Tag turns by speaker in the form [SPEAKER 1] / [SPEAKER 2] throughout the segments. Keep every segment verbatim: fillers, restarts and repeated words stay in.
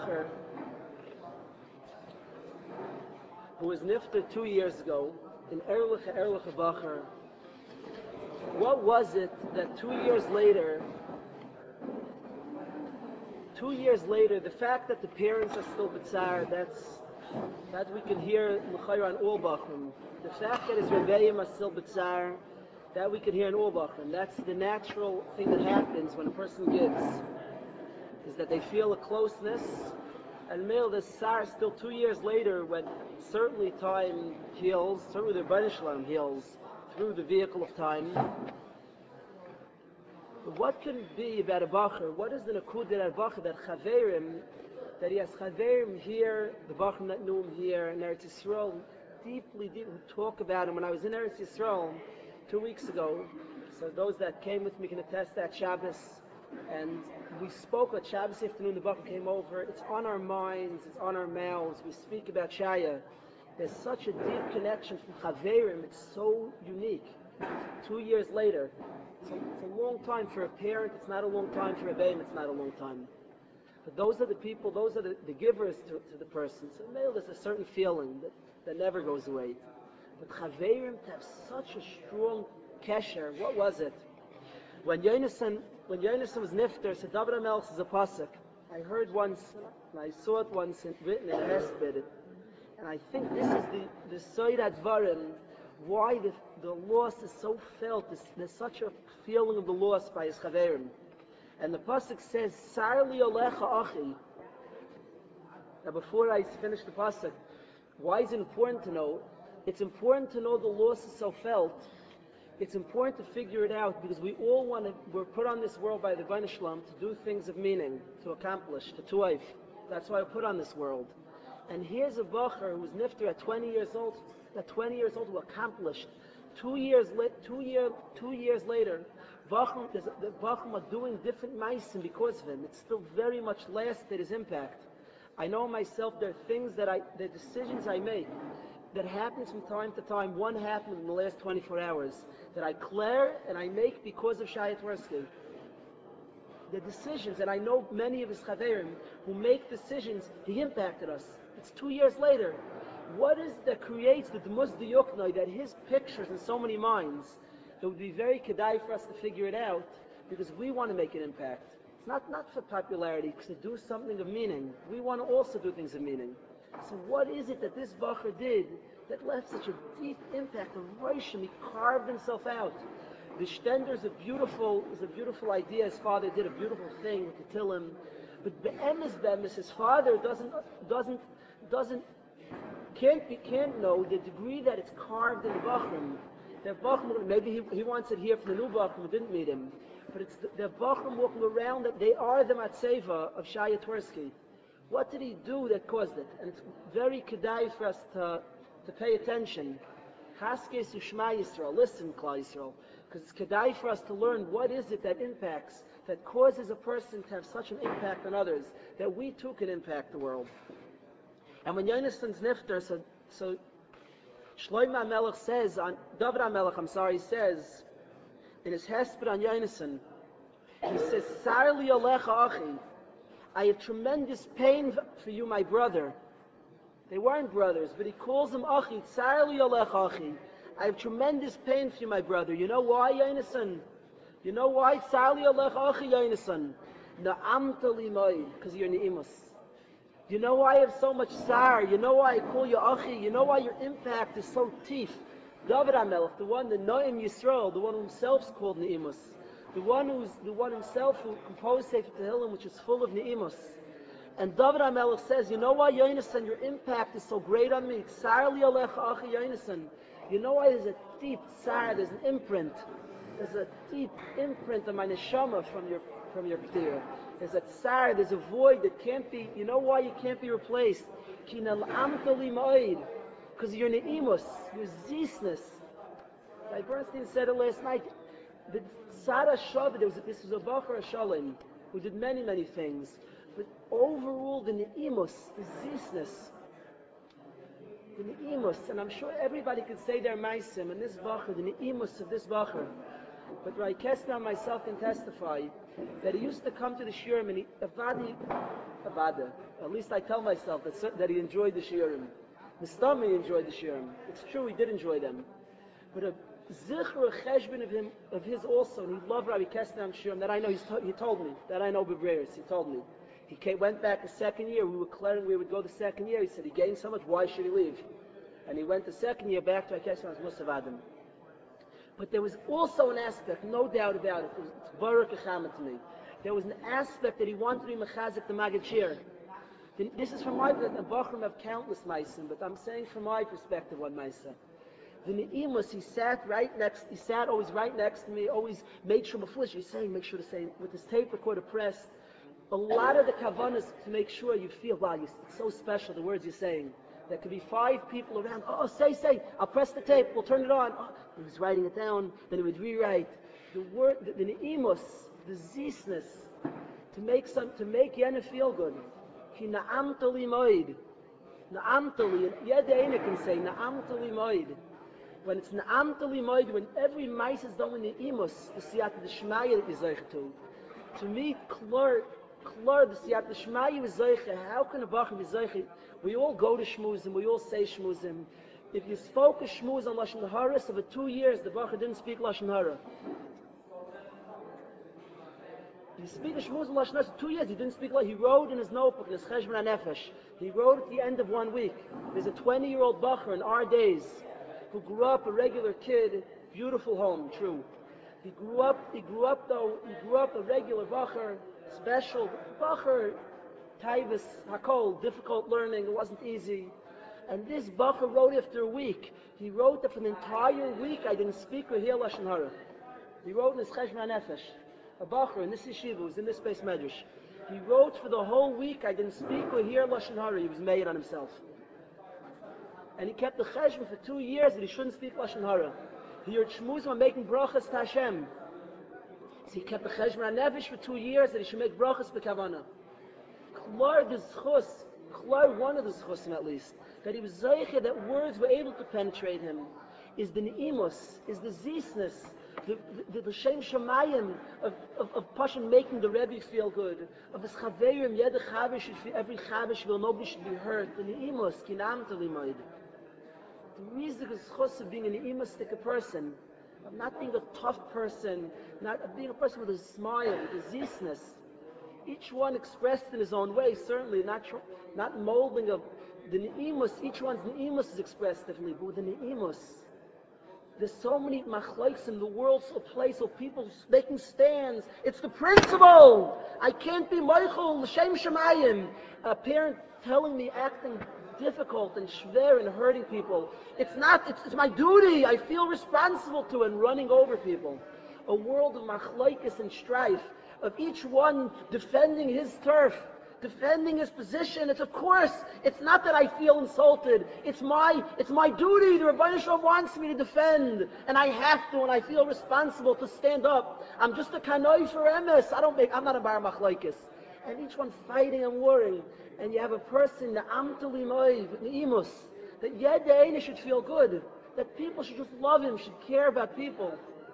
[SPEAKER 1] bacher who was nifted two years ago, in Erlich Erlich bacher. What was it that two years later, two years later, the fact that the parents are still bitzar, that's that we can hear l'chayr on all bachrim. The fact that his rebbeim are still bitzar, that we can hear in all bachrim. That's the natural thing that happens when a person gives, is that they feel a closeness. And male, the sar still two years later, when certainly time heals, certainly the Rebbeinu Shalom heals through the vehicle of time. But what can it be about a bacher? What is the nakud that a bacher, that chaverim, that he has chaverim here, the bacher that knew him here in Eretz Yisrael, deeply, deeply talk about him. When I was in Eretz Yisrael two weeks ago, so those that came with me can attest that Shabbos, and we spoke at Shabbos afternoon, the bacher came over. It's on our minds, it's on our mouths. We speak about Shaya. There's such a deep connection from chaverim. It's so unique. Two years later, it's a, it's a long time for a parent. It's not a long time for a baby. It's not a long time. But those are the people, those are the, the givers to, to the person. So male, there's a certain feeling that, that never goes away. But chaverim, to have such a strong kesher, what was it? When Yonasan, when Yonasan was nifter, so David HaMelech is a pasuk. I heard once, and I saw it once in, written in a hesped, and I think this is the the Soid Advarim, why the the loss is so felt. There's, there's such a feeling of the loss by his chaverim. And the pasuk says, "Sar li alecha achi." Now, before I finish the pasuk, why is it important to know? It's important to know the loss is so felt. It's important to figure it out because we all want to. We're put on this world by the Rebbeinu Shalom to do things of meaning, to accomplish, to tuaif. That's why we're put on this world. And here's a bacher who's nifter at twenty years old. At twenty years old, who accomplished. Two years, la- two year, two years later, Bachum, the Bachum are doing different meisim because of him. It still very much lasted his impact. I know myself, there are things that I, the decisions I make that happens from time to time. One happened in the last twenty-four hours that I clear and I make because of Shaya Twersky. The decisions, and I know many of his chaverim who make decisions, he impacted us. It's two years later. What is it that creates the Dmus Diyuknoi, that his pictures in so many minds? It would be very kedai for us to figure it out because we want to make an impact. It's not, not for popularity, because to do something of meaning. We want to also do things of meaning. So what is it that this bacher did that left such a deep impact? The Roshim, he carved himself out. The Stender is a beautiful, is a beautiful idea. His father did a beautiful thing with the Tillim. But be'emes, be'emes, his father doesn't, doesn't, doesn't, can't be, can't know the degree that it's carved in the Bachrim. The Bachrim, maybe he, he wants it here from the new Bachrim who didn't meet him. But it's the, the Bachrim walking around, that they are the Matseva of Shaya Twersky. What did he do that caused it? And it's very kedai for us to, to pay attention. Chaskes Ushma Yisrael, listen, Klal Yisrael. Because it's kedai for us to learn what is it that impacts, that causes a person to have such an impact on others, that we too can impact the world. And when Yonasan's nifter, so, so Shlomo HaMelech says, on David HaMelech, I'm sorry, says, in his hesped on Yonasan, he says, Sar li alecha achi, I have tremendous pain for you, my brother. They weren't brothers, but he calls him achi, Sar li alecha achi. I have tremendous pain for you, my brother. You know why, Yonasan? You know why? Sar li alecha achi, Yonasan. Na'amta li moed, because you're Ne'imus. You know why I have so much sar? You know why I call you achi? You know why your impact is so teef? David HaMelech, the one, the Noam Yisrael, the one who himself is called Ne'imus, the one who's the one himself who composed Sefer Tehillim, which is full of Ne'imus. And David HaMelech says, you know why, Yonasan, your impact is so great on me? Sar li alecha achi, Yonasan. You know why there's a deep sar, there's an imprint. There's a deep imprint of my neshama from your from your p'tir. There's a tsar, there's a void that can't be, you know why you can't be replaced? Because you're ne'imus, your zisness. Like Bernstein said it last night, the Tzara Shavit, there was a, this was a Bachar Shalom who did many, many things. But overall, the ne'imus, the zisness, the ne'imus, and I'm sure everybody could say their maisim, and this Bachar, the ne'imus of this Bachar. But Rai Kessler and myself can testify that he used to come to the Shurim and he, Avadi, Avada. At least I tell myself that, cer- that he enjoyed the shiurim. Mistami enjoyed the shiurim. It's true he did enjoy them. But a zikr, a cheshbon of him, of his also, and he loved Rabbi Kestam shiurim, that I know, he's to, he told me, that I know B'brayers, he told me. He came, went back the second year, we were declaring we would go the second year, he said he gained so much, why should he leave? And he went the second year back to Rabbi Kestam's Musav Adam. But there was also an aspect, no doubt about it, it was, it's Baruch Echama to me. There was an aspect that he wanted to be Mechazik the Maggid Shir. This is from my perspective, the Bachram have countless Meisim, but I'm saying from my perspective one Meisa. The Ne'imus, he sat right next, he sat always right next to me, always made sure before he's saying, make sure to say, with his tape recorder pressed, a lot of the kavanas to make sure you feel, wow, you, it's so special, the words you're saying. There could be five people around, oh, say, say, I'll press the tape, we'll turn it on. Oh, he was writing it down, then he would rewrite. The word, the, the Ne'imus, the zisness, to make some, to make Yenna feel good. Ki na'amtali moid. Na'amtali, and Yedaina can say, na'amtali moid. When it's na'amtali moid, when every mice is done with the imus, the siyat the shmaya that you zeicha to. To me, klur, klur, the siyat the shmaya is zeicha. How can a bachar be zeicha? We all go to shmuzim, we all say shmuzim. If you spoke a shmuz on Lashon Hara, so for two years the bachar didn't speak Lashon Hara. He speak a shmuz in Lashon Hara, two years he didn't speak like he wrote in his notebook, in his cheshbon HaNefesh. He wrote at the end of one week. There's a twenty-year-old bacher in our days who grew up a regular kid, beautiful home, true. He grew up, he grew up though, he grew up a regular bacher, special bacher, taibas, hakol, difficult learning, it wasn't easy. And this bacher wrote after a week. He wrote that for an entire week I didn't speak or hear Lashon Hara. He wrote in his cheshbon HaNefesh. A bacher in this yeshiva was in this space medrash. He wrote for the whole week, I didn't speak or hear Lashon Hara. He was made on himself. And he kept the cheshbon for two years that he shouldn't speak Lashon Hara. He heard shmuzim making brachas to Hashem. So he kept the cheshbon HaNefesh for two years that he should make brachas b'kavana. Klar the zchus, klar one of the zchusim at least, that he was zeicha, that words were able to penetrate him, is the ne'imus, is the zisness, the the, the shem shamayim of of, of Pashan making the Rebbe feel good, of his chaveirim, yed chaver should feel, every chaver should feel, nobody should be hurt. The ne'imus, kinam talimoid. The reason is chus of being an ne'imustic person, of not being a tough person, not of being a person with a smile, with a zisness. Each one expressed in his own way, certainly not tr- not molding of the ne'imus. Each one's ne'imus is expressed differently, but with the ne'imus. There's so many machlokes in the world, so place, so people making stands. It's the principle. I can't be Michael, L'Shem Shemayim. A parent telling me acting difficult and schwer and hurting people. It's not, it's, it's my duty. I feel responsible to and running over people. A world of machlokes and strife, of each one defending his turf, defending his position. It's of course, it's not that I feel insulted. It's my, it's my duty. The Rebbeinu Shalom wants me to defend, and I have to, and I feel responsible to stand up. I'm just a kanoi for emes. I don't make, I'm not a bar machlokes. And each one fighting and warring, and you have a person, the amtulimoy, neimus, that yedaina should feel good, that people should just love him, should care about people.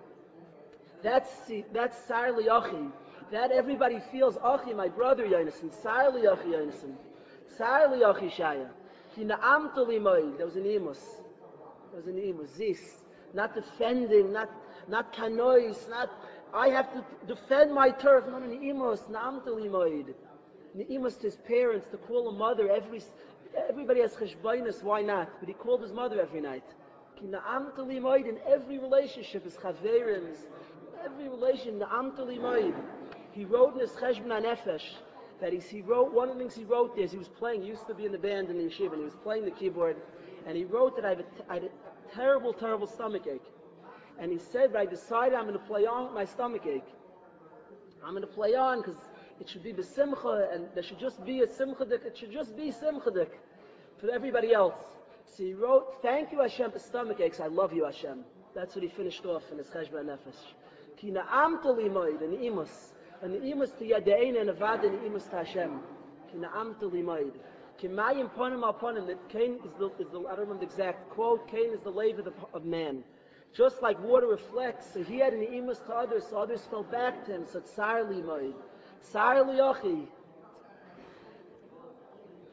[SPEAKER 1] That's that's Sar Liyachi. That everybody feels, Achi, my brother Yonason, Sar Liyachi Yonason, Sar Liyachi Shaya. Ki na'amta limoy. There was an imus. There was an imus. This, not defending, not not kanois, not I have to defend my turf. No, no, imus. Na'amta limoy. Imus to his parents, to call a mother every. Everybody has cheshbainis. Why not? But he called his mother every night. Ki na'amta limoy. In every relationship is chaverims. Every relation, na'amta limoy. He wrote in his cheshbon HaNefesh that he, he wrote, one of the things he wrote there is he was playing, he used to be in the band in the yeshiva, and he was playing the keyboard, and he wrote that I, have a, I had a terrible, terrible stomach ache. And he said, but I decided I'm going to play on with my stomach ache. I'm going to play on because it should be besimcha, and there should just be a simchadik, it should just be simchadik for everybody else. So he wrote, thank you Hashem for stomach aches, I love you Hashem. That's what he finished off in his cheshbon HaNefesh. Ki na'amta limoid, and imus. And the imus to Yadein and Avad and the imus to Hashem. Ki na'amta limaid. Ki mayim ponim al ponim. That Cain is the, is the, I don't remember the exact quote, Cain is the lave of, the, of man. Just like water reflects, so he had an imus to others, so others fell back to him. So tsar limaid. Tsar liyachi.